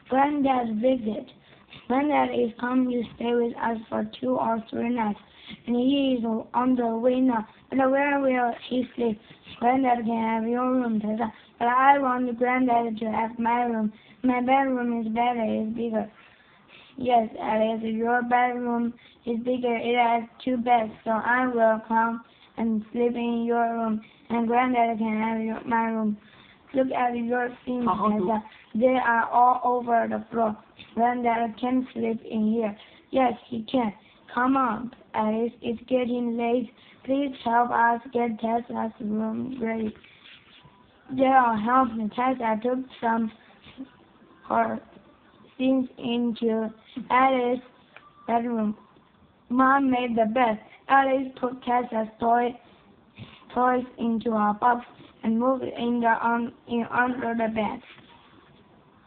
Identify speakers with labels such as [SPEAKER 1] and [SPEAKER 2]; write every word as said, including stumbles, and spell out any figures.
[SPEAKER 1] Granddad's visit. Granddad is coming to stay with us for two or three nights, and he is on the way now. But where will he sleep? Granddad can have your room, Tessa, but I want Granddad to have my room. My bedroom is better, it's bigger. Yes, Alice, your bedroom is bigger. It has two beds, so I will come and sleep in your room, and Granddad can have your, my room. Look at your things, Tessa. They are all over the floor. Granddad can sleep in here. Yes, he can. Come on, Alice. It's getting late. Please help us get Tessa's room ready. They'll help me. Tessa took some her things into Alice's bedroom. Mom made the bed. Alice put Tessa's toy, toys into a box and moved it in the, um, in under the bed.